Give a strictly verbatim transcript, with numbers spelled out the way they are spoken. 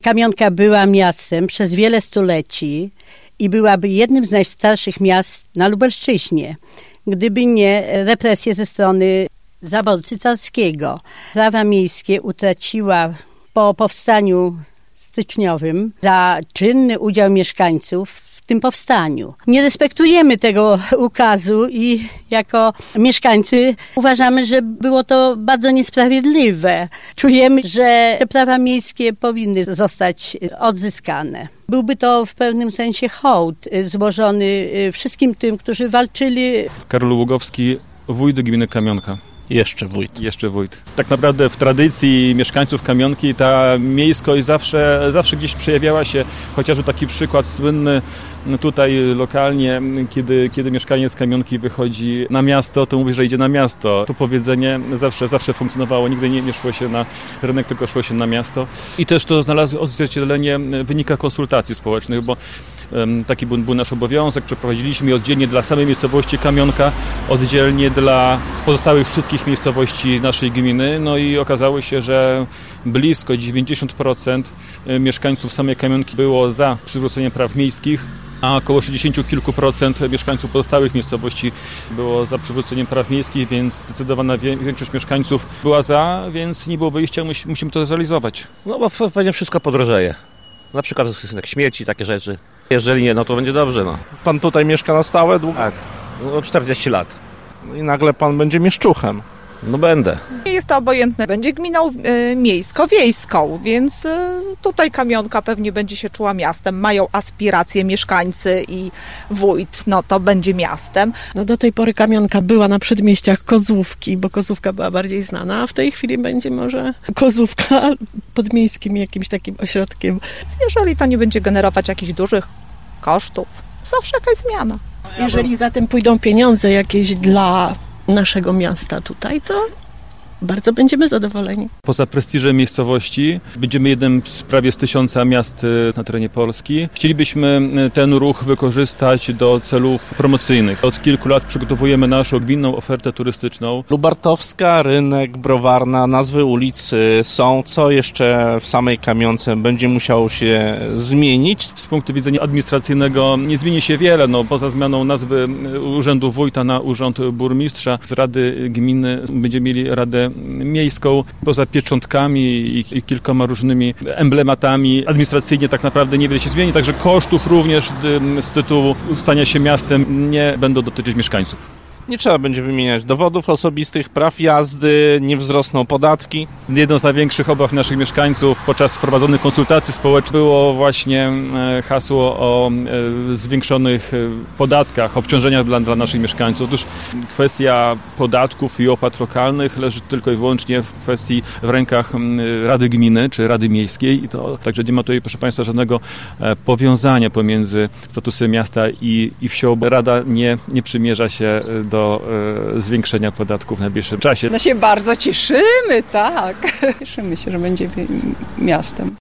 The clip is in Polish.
Kamionka była miastem przez wiele stuleci i byłaby jednym z najstarszych miast na Lubelszczyźnie, gdyby nie represje ze strony zaborcy carskiego. Prawa miejskie utraciła po powstaniu styczniowym za czynny udział mieszkańców w tym powstaniu. Nie respektujemy tego ukazu i jako mieszkańcy uważamy, że było to bardzo niesprawiedliwe. Czujemy, że prawa miejskie powinny zostać odzyskane. Byłby to w pewnym sensie hołd złożony wszystkim tym, którzy walczyli. Karol Ługowski, wójt gminy Kamionka. Jeszcze wójt. Jeszcze wójt. Tak naprawdę w tradycji mieszkańców Kamionki ta miejskość zawsze, zawsze gdzieś przejawiała się, chociażby taki przykład słynny tutaj lokalnie, kiedy, kiedy mieszkaniec z Kamionki wychodzi na miasto, to mówi, że idzie na miasto. To powiedzenie zawsze, zawsze funkcjonowało, nigdy nie, nie szło się na rynek, tylko szło się na miasto. I też to znalazło odzwierciedlenie w wynikach konsultacji społecznych, bo taki był, był nasz obowiązek. Przeprowadziliśmy oddzielnie dla samej miejscowości Kamionka, oddzielnie dla pozostałych wszystkich miejscowości naszej gminy. No i okazało się, że blisko dziewięćdziesiąt procent mieszkańców samej Kamionki było za przywróceniem praw miejskich, a około sześćdziesiąt kilku procent mieszkańców pozostałych miejscowości było za przywróceniem praw miejskich, więc zdecydowana większość mieszkańców była za, więc nie było wyjścia, musimy to zrealizować. No bo pewnie wszystko podrożeje. Na przykład jak śmieci, takie rzeczy. Jeżeli nie, no to będzie dobrze. No. Pan tutaj mieszka na stałe długo? Tak, no czterdzieści lat. No i nagle pan będzie mieszczuchem. No będę. Nie jest to obojętne. Będzie gminą y, miejsko-wiejską, więc y, tutaj Kamionka pewnie będzie się czuła miastem. Mają aspiracje mieszkańcy i wójt, no to będzie miastem. No do tej pory Kamionka była na przedmieściach Kozłówki, bo Kozłówka była bardziej znana, a w tej chwili będzie może Kozłówka pod miejskim jakimś takim ośrodkiem. Jeżeli to nie będzie generować jakichś dużych kosztów, zawsze jakaś zmiana. Jeżeli zatem pójdą pieniądze jakieś dla naszego miasta tutaj, to bardzo będziemy zadowoleni. Poza prestiżem miejscowości będziemy jednym z prawie z tysiąca miast na terenie Polski. Chcielibyśmy ten ruch wykorzystać do celów promocyjnych. Od kilku lat przygotowujemy naszą gminną ofertę turystyczną. Lubartowska, Rynek, Browarna, nazwy ulic są. Co jeszcze w samej Kamionce będzie musiało się zmienić? Z punktu widzenia administracyjnego nie zmieni się wiele. No, poza zmianą nazwy urzędu wójta na urząd burmistrza, z Rady Gminy będziemy mieli Radę Miejską. Poza pieczątkami i, i kilkoma różnymi emblematami administracyjnie tak naprawdę niewiele się zmieni, także kosztów również z tytułu stania się miastem nie będą dotyczyć mieszkańców. Nie trzeba będzie wymieniać dowodów osobistych, praw jazdy, nie wzrosną podatki. Jedną z największych obaw naszych mieszkańców podczas prowadzonych konsultacji społecznych było właśnie hasło o zwiększonych podatkach, obciążeniach dla, dla naszych mieszkańców. Otóż kwestia podatków i opłat lokalnych leży tylko i wyłącznie w kwestii w rękach Rady Gminy czy Rady Miejskiej. I to, także nie ma tutaj, proszę Państwa, żadnego powiązania pomiędzy statusem miasta i, i wsią. Rada nie, nie przymierza się do e, zwiększenia podatków w najbliższym czasie. No się bardzo cieszymy, tak. Cieszymy się, że będzie miastem.